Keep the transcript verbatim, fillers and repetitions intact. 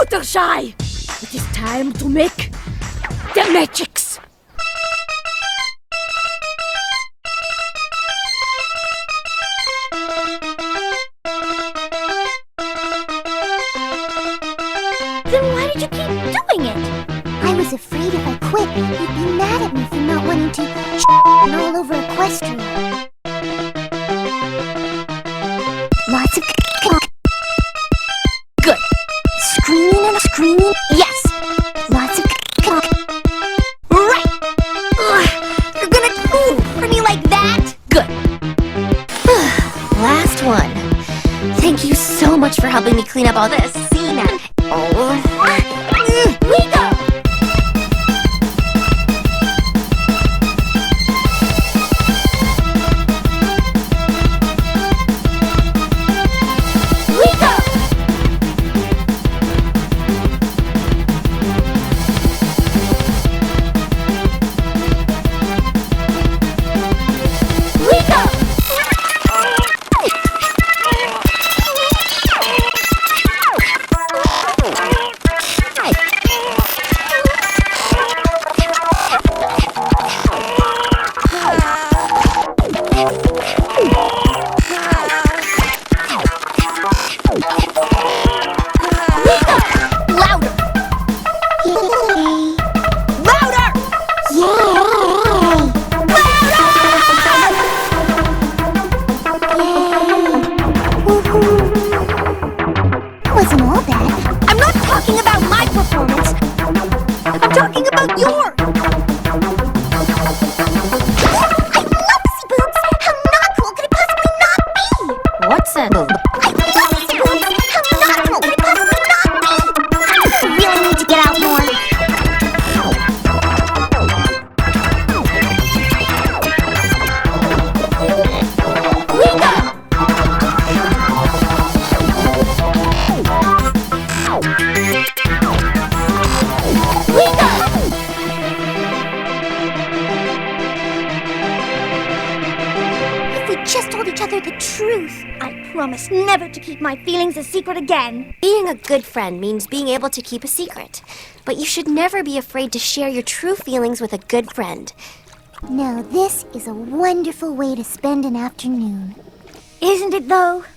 Fluttershy! It is time to make the magics! Then why did you keep doing it? I was afraid if I quit, you'd be mad at me for not wanting to all over Equestria. Lots of Good. Screaming and screaming. Yes. Lots of Right! Ugh, you're gonna ooh, for me like that? Good. Last one. Thank you so much for helping me clean up all this. See now. Oh. We go. We go. We go. Louder! Louder! Wasn't all bad. I'm not talking about my performance. I'm talking about yours. I love Pussy Boobs. How not cool could it possibly not be? What's that? I love Pussy Boobs. How not cool could it possibly not be? I really need to get out more. We go. We go. If we just told each other the truth, I promise never to keep my feelings a secret again. Being a good friend means being able to keep a secret. But you should never be afraid to share your true feelings with a good friend. Now this is a wonderful way to spend an afternoon. Isn't it though?